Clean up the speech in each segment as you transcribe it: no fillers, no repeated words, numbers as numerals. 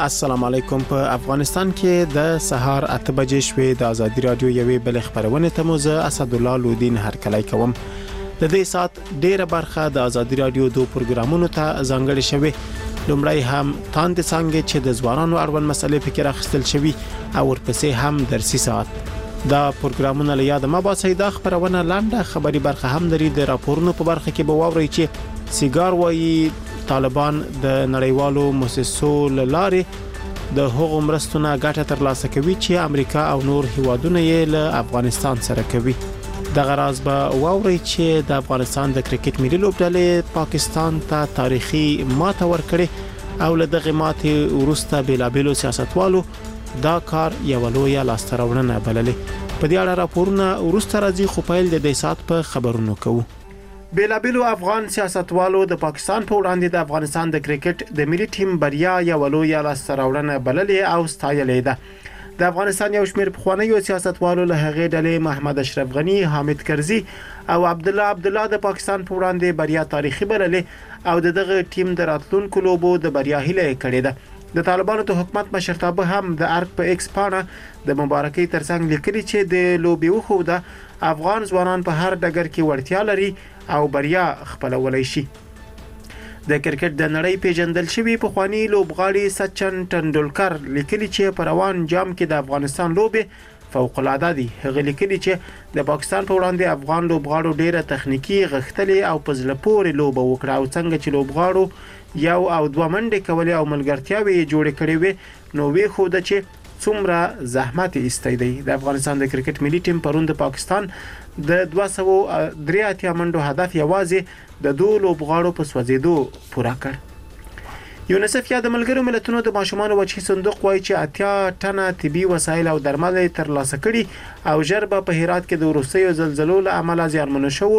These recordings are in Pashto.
السلام علیکم. په افغانستان کې د سهار 8 بجې شوې د ازادي رادیو یوې بل خبرونه ته موزه اسد الله لودین هرکلی کوم. د دې سات ډیره برخه د ازادي رادیو دوه پروګرامونو ته ځانګړې شوې. لومړی هم تاند څنګه چې د ځوانانو اړوند مسلې فکر اخیستل شوی او ورپسې هم درسي ساعت. دا پروګرامونه له یاد ما باسي د خبرونه لاندې خبري برخه هم لري. د راپورونو په برخه کې به واوري چې سیګار وایي طالبان د نړیوالو مؤسسو لارې د هغو مرستونه ګټه ترلاسه کوي چې امریکا او نور هیوادونه یې له افغانستان سره کوي. د غراض به واوري چې د افغانستان د کرکټ ملي لوبډلې پاکستان ته تاریخي ماته ورکړي او له دغه ماتې وروسته بلابلو سیاستوالو دا کار یو لوی لاستهراوړنه بللې. په دې اړه راپورونه وروسته راځي خو پیل د دې سات په خبرونو کوو. بلابلو افغان سیاستوالو د پاکستان په وړاندې د افغانستان د کرکټ د ملي ټیم بریا یو لوی لاستهراوړنه بللې او ستایلې ده. د افغانستان یو شمېر پخوانیو سیاستوالو له هغې ډلې محمد اشرف غنی، حامد کرزي او عبدالله د پاکستان په وړاندې بریا تاریخي بللې او دغه ټیم د راتلونکو لوبو د بریا هیله کړې ده. د طالبانو د حکومت مشرتابه هم د ارګ په ایکس پاڼه د مبارکۍ ترڅنګ لیکلي چې د لوبي وخوده افغان ځوانان په هر ډګر کې وړتیا لري او بریا خپلولای شي. د کرکټ د نړۍ پیژندل شوی پخوانی لوبغاړي سچن ټنډولکر لیکلي چې په روان جام کې د افغانستان لوبي فوق العاده دي. هغه لیکلي چې د پاکستان په وړاندې افغان لوبغاړو ډیره تخنیکی غښتلې او پزله پورې لوبه وکړه او څنګه چې لوبغاړو یو او دوه منډې کولې او ملګرتیاوي جوړې کړې وي نو وی خو د چې څومره زحمت ایستي دی. د افغانستان د کرکټ ملي ټیم پرون د پاکستان د 283 منډو هدف یوازې د دوه لوبغاړو په سوځېدو پوره کړ. یونیسف یا د ملګرو ملتونو د ماشومان وچی صندوق وایي چې 80 ټنه طبي وسایل او درمل ترلاسه کړي او ژر به په هرات کې د وروستیو زلزلو له امله زیانمن شوو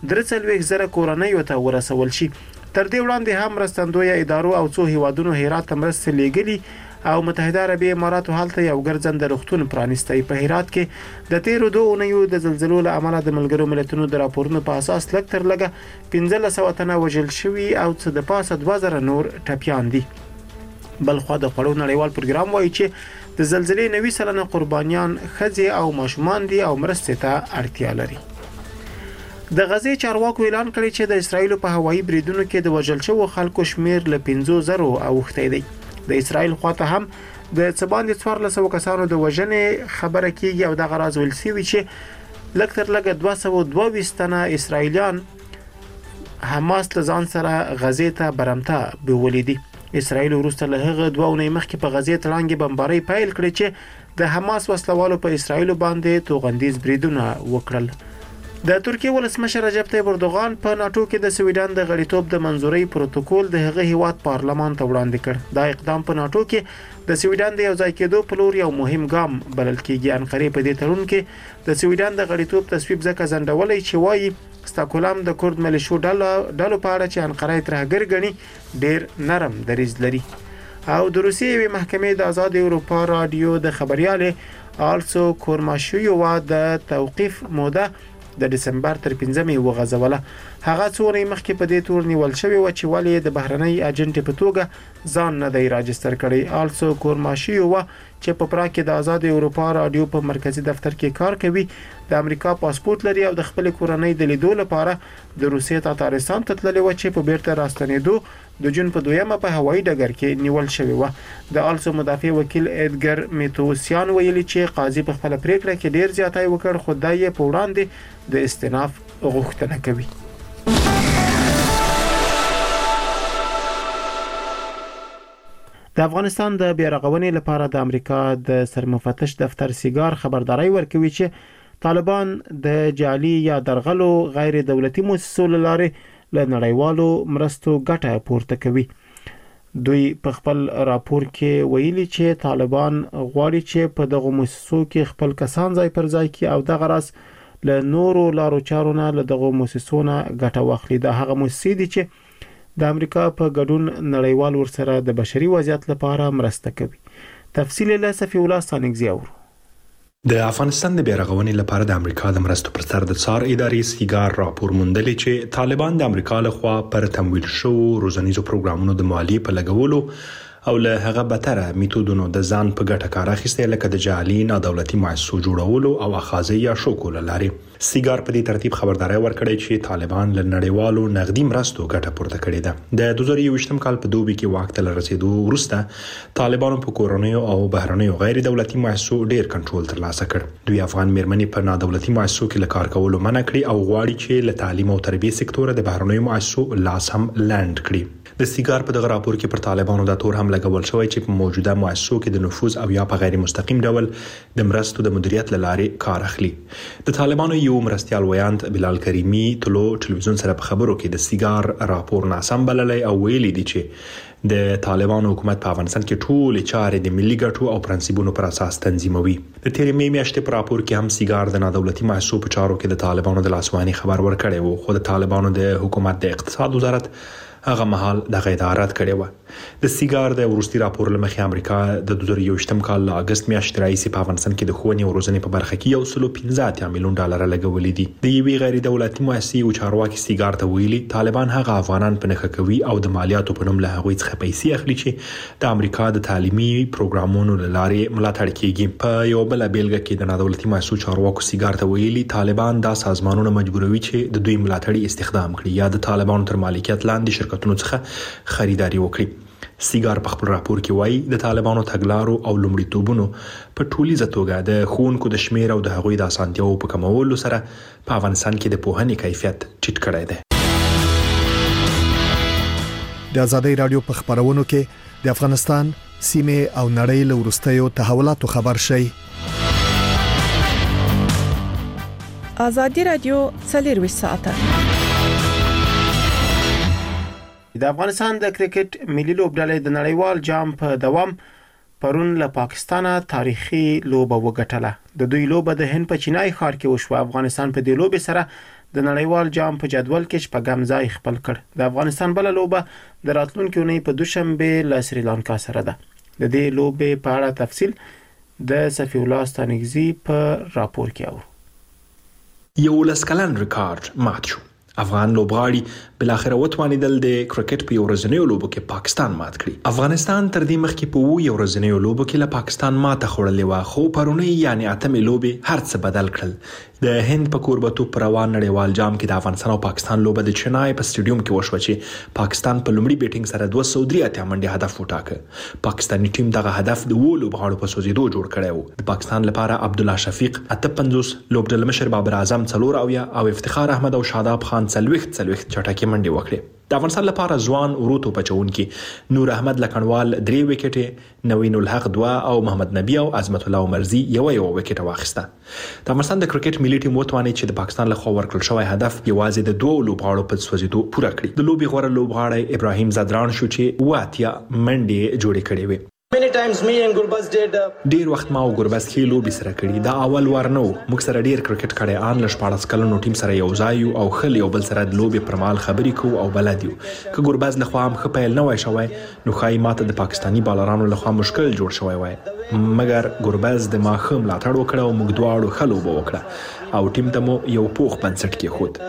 3,000 کورنۍ ته ورسول شي. تر دې وړاندې هم مرستندوی ادارو او څو هیوادونو هرات ته مرستې لیږلي او متحده عربی اماراتو حالته یو ګرځنده روغتون پرانیستی. په هرات کې د 13 اونیو د زلزلو له امله د ملګرو ملتونو د راپورونو په اساس لږ تر لږه 1500 تنه وژل شوي او څه د پاسه 2000 نور ټپیان دي. بلخو د خړو نړیوال پروګرام وایي چې د زلزلې 90% قربانیان ښځې او ماشومان دي او مرستې ته اړتیا لري. د غزې چارواکو اعلان کړی چې د اسرایل په هوایي بریدونو کې د وژل شوو خلکو شمیر له 50,000 اوښتی دی. د اسرایل خواته هم د څباندې 1400 کسانو د وژنې خبره کیږي او د غراض ولسوي چې لږ تر لږه 222 تنه اسرایلیان حماس له ځان سره غزې ته برمته بیولې دي. اسرایل وروسته له هغه 2 اونۍ مخکې په غزې تړانګې بمبارۍ پیل کړې چې د حماس وسلوالو په اسرایل باندې توغندیز بریدونه وکړل. د ترکیه ولسمشر رجب طیب اردوغان په ناتو کې د سویډن د غړیتوب د منځوري پروتوکول د هغه هیواد پارلمان ته وړاندې کړ. دا اقدام په ناتو کې د سویډن د یو ځای کېدو په لور یو مهم ګام بلل کېږي. انقره په دې تړون کې د سویډن د غړیتوب تصویب ځکه ځنډولای چې وایي ستاکولم د کورد ملیشو ډلو په اړه چې انقره ترهګر ګڼي ډیر نرم دریځ لري. او د روسیې محکمې د آزاد اروپا رادیو د خبريال آلسو کورماشویووا د توقیف موده د دسمبر تر 15 وغځوله. هغه څوري مخکې په دې تور نیول شوی و چې ولی د بهرنۍ اجنټ په توګه ځان نه دی راجستر کړی. آلسو کورماشیووا چې په پراګ کې د آزاد اروپا رادیو په مرکزی دفتر کې کار کوي د امریکا پاسپورت لري او د خپل کورنۍ د لیدو لپاره د روسیې تاتارستان ته تللی و چې په بیرته راستنېدو د جون په 2 په هوایي ډګر کې نیول شوی و. د آلسو مدافع وکیل ادګر میتوسیان ویلي چې قاضي په خپل پریکړه کې ډیر زیاتای وکړ خو دای په وړاندې د استئناف غوښتنه کوي. د افغانستان د بیارغونې لپاره د امریکا د سرمفتش دفتر سیګار خبرداري ورکوي چې طالبان د جعلي یا درغلو غیر دولتي مؤسسو لاره له نړیوالو مرستو ګټه پورته کوي. دوی په خپل راپور کې ویلي چې طالبان غواړي چې په دغه مؤسسو کې خپل کسان ځای پر ځای کړي او دغه راس له نورو لارو چارو له دغه مؤسسو نه ګټه واخلي. د هغه مؤسسې دي چې د امریکا په ګډون نړیوال ورسره د بشري وضعیت لپاره مرسته کوي. تفصیل له صفی الله ستانګزی اورو. د افغانستان د بیارغونې لپاره د امریکا د مرستو پر سر د څار ادارې سیګار راپور موندلی چې طالبان د امریکا لخوا پر تمویل شو روزنیزو پروګرامونو د مالیې په لګولو او له هغه بتره میتودونو د ځان په ګټه کار اخیستل لکه د جعلي نادولتي مؤسسو جوړولو او اخاذي یا شوکول لري. سیګار په دې ترتیب خبرداري ورکړی چې طالبان له نړیوالو نقدي مرستو ګټه پورته کړې ده. د 2021 کال په دوبي کې واک ته رسیدو وروسته طالبانو په کورونیو او بهرنیو غیر دولتي مؤسسو ډیر کنټرول ترلاسه کړ. دوی افغان میرمنې په نادولتي مؤسسو کې له کار کولو منع کړی او غواړي چې له تعلیم او تربیه سکتور د بهرنیو مؤسسو لاس هم لاند کړي. د سیګار په دغه راپور کې پر طالبانو د تور هم لګول شوی چې په موجوده مؤسسو کې د نفوذ او یا په غیر مستقیم ډول د مرستو د مدیریت لارې کار اخلي. د طالبانو یو مرستيال ویاند بلال کریمی تلو ټلویزیون سره په خبرو کې د سیګار راپور ناسم بللی او ویلي دي چې د طالبانو حکومت په افغانستان کې ټول چارې د ملي ګټو او پرنسپونو پر اساس تنظیموي. د تیرې میاشتې په راپور کې هم سیګار د نادولتي مؤسسو په چارو کې د طالبانو د لاسوهنې خبر ورکړی وو، خو د طالبانو د حکومت د اقتصاد وزارت هغه مهال د غیدارت کړي و. د سیګار د ورستي راپور لمخې امریکا د 2021 کال له اگست میاشتې راځي په افغانستان کې د ښوونې او روزنې په برخه کې 115 میلیون ډالر لګولې دي. د یوې غیر دولتي مؤسسې او چارواکي سیګار ته ویلي طالبان هغه افغانان په نخښه کوي او د مالیاتو په نوم له هغوی څخه پیسې اخلي چې د امریکا د تعلیمي پروګرامونو لارې ملاتړ کیږي. په یو بل بیلګه کې د نادولتي مؤسسو چارواکو سیګار ته ویلي طالبان دا سازمانونه مجبوروي چې د دوی ملاتړي استخدام کړي یا د طالبانو تر مالکیت لاندې شرکتونو څخه خریداري وکړي. سیګار په خپل راپور کې وایي د طالبانو تګلارو او لومړیتوبونو په ټولیزه توګه د ښوونکو د شمیر او د هغوی د اسانتیاو په کمولو سره په افغانستان کې د پوهنې کیفیت ټیټ کړی دی. د آزادۍ رادیو په خبرونو کې د افغانستان سیمه او نړۍ له وروستیو تحولاتو خبر شي. آزادۍ رادیو 24 ساعته د افغانستان د کرکټ ملي لوبډلې د نړیوال جام په دوام پرون له پاکستانه تاریخي لوبه وګټله. د دوی لوبه د هند په چینای ښار کې وشوه. افغانستان په دې لوبې سره د نړیوال جام په جدول کې شپږم ځای خپل کړ. د افغانستان بل لوبه د راتلونکي اونۍ په دوشنبه له سریلانکا سره ده. د دې لوبې په اړه تفصیل د صفی الله ستانګزی په راپور کې اورو. یو لسکلن ریکارډ مات شو. افغان لوبغاړي بل اخر وتوانیدل د کرکټ په ورځنیو لوبو کې پاکستان مات کړي. افغانستان تر دې مخکې په یو ورځنیو لوبو کې له پاکستان ماته خوړلې و، خو پرونی یعنی اتمې لوبې هر څه بدل کړل. د هند په کوربتو پر روان نړیوال جام کې د افغانستان او پاکستان لوبه د چنای په سټیډیوم کې وشوه چې پاکستان په لومړي بیټینګ سره 283 منډه هدف وټاکه. پاکستاني ټیم دغه هدف د لوبغاړو په سوزیدو جوړ کړی و. د پاکستان لپاره عبدالله شفیق 58، لوبډله مشر بابر اعظم 4 او افتخار احمد او شاداب خان 40 چټکي منډه وکړه. د افغانستان لپاره ځوان وروتو پچونکي نور احمد لکنوال 3 وکټې، نوین الحق 2 او محمد نبی او عظمت الله عمرزي یو وکټ واخیسته. د افغانستان د کرکټ ملي ټیم وتواني چې د پاکستان له خوا ورکړل شوی هدف یوازې د 2 لوبغاړو په سوزیدو پوره کړی. د لوبي غوړه لوبغاړی ابراهیم زادران شو چې واتیا منډه جوړې کړې وي. ډیر وخت ما او ګربز کې لوبي سره کړی. دا اول وار نه و. موږ سره ډیر کرکټ کړي ان ل 14 کلونو ټیم سره یو ځای او خل یو بل سره د لوبي پر مال خبرې کو او بلد یو. که ګربز له خوا هم خپل نه وای شوی نو خای ماته د پاکستانی بالرانو له خوا مشکل جوړ شوی وای. مګر ګربز د ماخم لاټړ وکړ او موږ دواړو خلوب وکړه او ټیم ته مو یو پوخ بنسټ کې خود.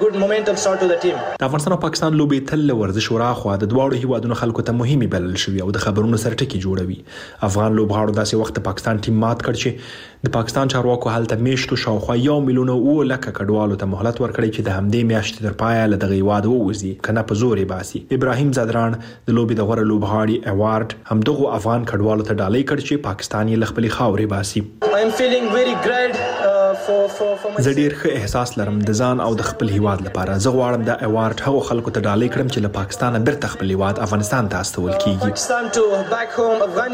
د افغانستان او پاکستان لوبي تل ورزش وراخوا د دواړو هیوادونو خلکو ته مهمه بلل شوی او د خبرونو سره ټکی جوړوي. افغان لوبغاړو داسې وخت پاکستان ټیم مات کړ چې د پاکستان چارواکو هلته میشتو شاوخوا 1 میلیون او لکه کډوالو ته مهلت ورکړي چې د همدې میاشتې تر پایه له دغه هیواد ووځي کنه په زورې باسي. ابراهیم زادران د لوبي د غوړه لوبغاړي ایوارډ همدغه افغان کډوالو ته ډالۍ کړ چې پاکستان یې خپل خاورې باسي. زه ډیر ښه احساس لرم د ځان او د خپل هیواد لپاره. زه غواړم د ایوارډ هغو خلکو ته ډالۍ کړم چې له پاکستانه بیرته خپل هیواد افغانستان ته استول کیږي.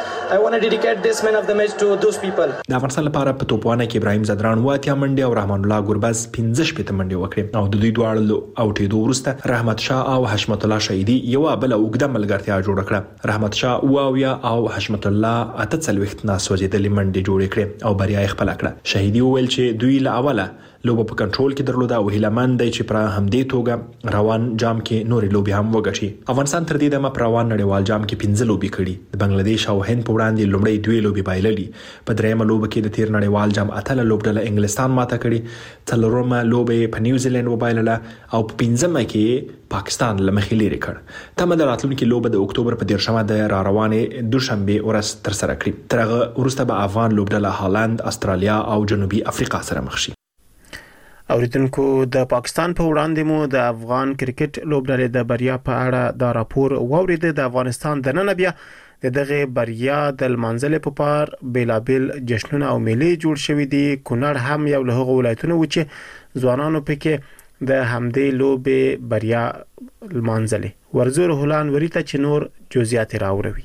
د افغانستان لپاره په توپوانه کې ابراهیم زادران 8 منډه او رحمان الله ګربز 15 منډه وکړې او د دوی دواړو اوټېدو وروسته رحمت شاه او حشمت الله شهیدی یو بل اوږده ملګرتیا جوړ کړه. رحمت شاه او حشمت الله 48 ناس وځیدلې منډه جوړ کړې او بریا خپل کړه. شهیدی ویل چې دوی له اوله لوبه په کنټرول کې درلوده او هیلمن دی چې پر همدې توګه روان جام کې نورې لوبي هم وګټي. افغانستان تر دې دمه پر روان نړیوال جام کې 15 لوبي کړي. د بنگلاديش او هند په وړاندې لومړی 2 لوبي بایللي. په درېمه لوبه کې د تیر نړیوال جام اتله لوبډله انګلستان ماته کړي. څلورمه لوبه په نیوزیلند وبایلله او په 15مه کې پاکستان لمخې لري کړ. تمه د راتلونکي لوبه د اکتوبر په 10مه د روانې دوشنبه ورځ تر سره کړي. ترغه ورسته به افغان لوبډله هالند، استرالیا او جنوبي افریقا سره مخ شي. اوریدونکو د پاکستان په وړاندې مو د افغان کرکټ لوبډلې د بریا په اړه دا راپور واورید. د افغانستان د نن بیا دغه بریا د منځل په پار بیلابل جشنونه او میلې جوړ شوې دي. کونړ هم یو له هغو ولایتونو و چې ځوانانو پکې د همدې لوبې بریا المنځلې. ورزور هلان وریته چې نور جزئیات راوړي.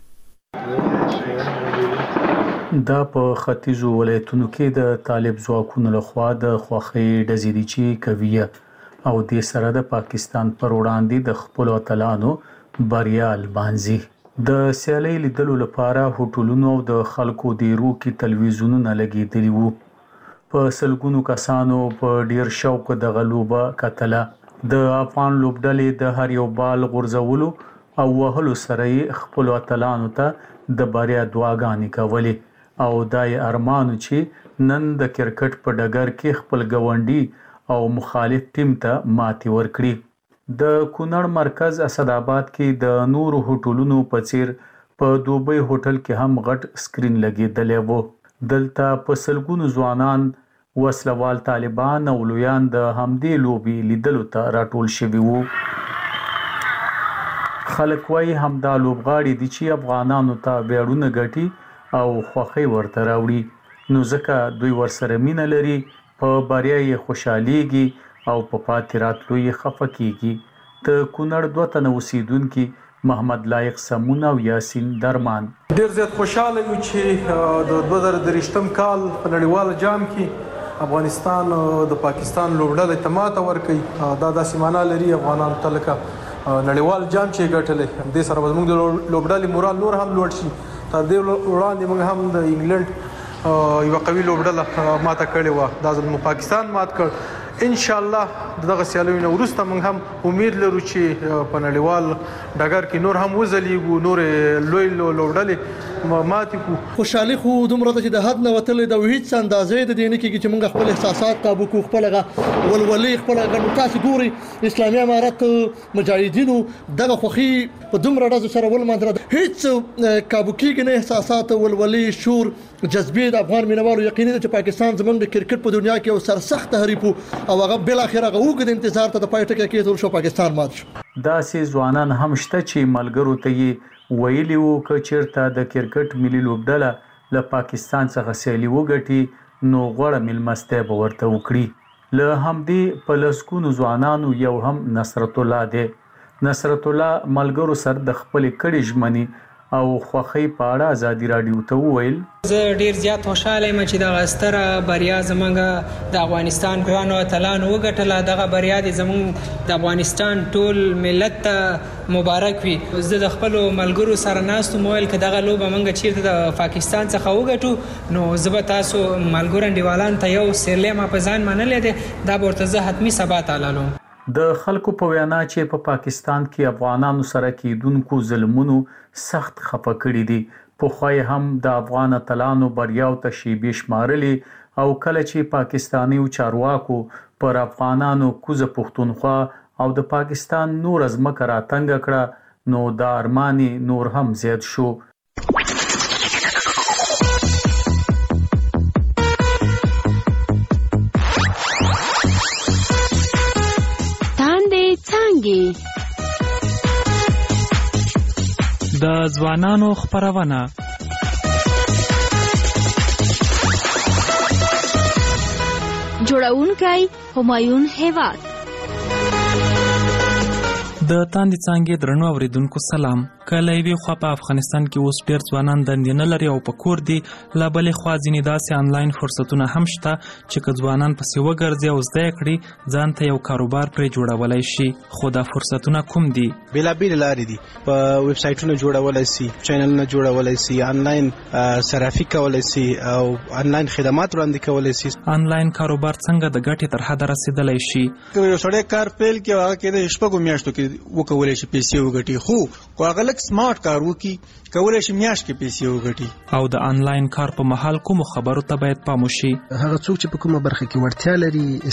دا په ختیځو ولایتونو کې د طالب ځواکونو لخوا د خوخي ډزې دي چې کوي او د سره د پاکستان پر وړاندې د خپل اتلانو بریا المنځي. د سیالۍ لیدلو لپاره هوټلونو او د خلکو د رو کې تلویزیونونه لګیدلي وو. په سلګونو کسانو په ډیر شوق د غلوبه کتله. د افغان لوبډلې د هر یو بال غورځولو او وهلو سره خپل اتلانو ته د بریا دعاګانې کولې او دای ارمانو چې نن د کرکټ په ډګر کې خپل ګاونډي او مخالف ټیم ته ماتي ورکړي. د کونړ مرکز اسداباد کې د نورو هوټلونو په څیر په دوبۍ هوټل کې هم غټ سکرین لګیدلی وو. دلته په سلګونو ځوانان، وسلوال طالبان او لویان د همدې لوبي لیدلو ته راټول شوي وو. خلک وايي همدا لوبغاړي دي چې افغانانو ته ویاړونه ګټي او خوښي ورته راوړي، نو ځکه دوی ورسره مینه لري، په بریا یې خوشحاليږي او په پاتې راتلو یې خفه کیږي. د کونړ 2 تنه اوسیدونکي محمد لایق سمون او یاسین درمان ډیر زیات خوشاله یو چې د 2023م کال په نړیوال جام کې افغانستان د پاکستان لوبډلې ته ماته ورکړي. دا د سیمانه لري افغانانو ته لکه نړیوال جام چې ګټلې. د سره زموږ د لوبډلې مورال نور هم لوړ شي. تر دې وړاندې موږ هم د انګلند یو قوي لوبډله ماته کړې و. دا زموږ پاکستان مات کړ. ان شاء الله دغه سیالیو وروسته موږ هم امید لرو چې په نړیوال ډګر کې نور هم وزلیږو، نور لوی لوبډلې ماتې کو. خوشحالي خو دومره ده چې د حد نه وتلې د هیڅ اندازې د دې نه کېږي چې موږ خپل احساسات قابو کوو، خپل ولولې خپل ګڼو. تاسو ګوري اسلامي امارت مجاهدینو دغه خوخي په دومره ډز سره ولمنځره هیڅ قابو کېږي نه. احساسات، ولولې، شور، جذبې د افغان مینوالو یقیني ده چې پاکستان زموږ د کرکټ په دنیا کې یو سرسخت حریف او هغه بل اخر هغه وګد انتظار ته د پای ټکی کې شو پاکستان مات شو. دا سي ځوانان هم شته چې ملګرو ته یې ویلي وو چې چیرته د کرکټ ملي لوبډله له پاکستان څخه سیالي وګټي نو غوړه ملمسته به ورته وکړي. له همدې په لسګونو ځوانانو یو هم نصرت الله دی. نصرت الله ملګرو سره د خپل کړي ژمنې او خوخي په اړه ازادي رادیو ته وویل. زه ډیر زیات خوشاله یم چې د غستره بریا زمونږ د افغانستان ګرانو اتلانو وګټله. دغه بریا د زمونږ د افغانستان ټول ملت ته مبارک وي. زه د خپل ملګرو سره ناستو مویل چې دغه لوبه مونږ چیرته د پاکستان څخه وګټو نو زه به تاسو ملګرو انډیوالان ته یو سیرلی ما په ځان منلې ده. دا ورته زه حتمی سبا تعالی د خلکو په وینا چې په پاکستان کې افغانانو سره کېدونکو ظلمونو سخت خفه کړي دي. پخوای هم د افغان اتلانو بریاو ته شیبې شمارلې او کله چې پاکستانی چارواکو پر افغانانو کوزه پښتونخوا او د پاکستان نور ازمکه راتنګ کړه نو د ارمانی نور هم زیات شو. د ځوانانو خبرونه جوړونکی همایون هیواد د تاندې څانګې درنو اوریدونکو سلام. کله یوې خوا په افغانستان کې اوس ډېر ځوانان دندې نه لري او په کور دي، لا بلې خوا ځینې داسې آنلاین فرصتونه هم شته چې که ځوانان پسې وګرځي او زده یې کړي ځان ته یو کاروبار پرې جوړولی شي. خو دا فرصتونه کوم دي؟ بېلابېلې لارې دي. په ویب سایټونه جوړولی سي، چینلونه جوړولی سي، آنلاین صرافي کولی سي او آنلاین خدمات وړاندې کولی سي. آنلاین کاروبار څنګه د ګټې تر حده رسېدلی شي؟ که یو سړی کار پیل کړي هغه کې د شپږو میاشتو کې وکولی شي پیسې وګټي، خو که هغه لږ سمارټ کار وکړي کولی شي میاشت کې پیسې وګټي. او د آنلاین کار په مهال کومو خبرو ته باید پام وشي؟ هغه څوک چې په کومه برخه کې وړتیا لري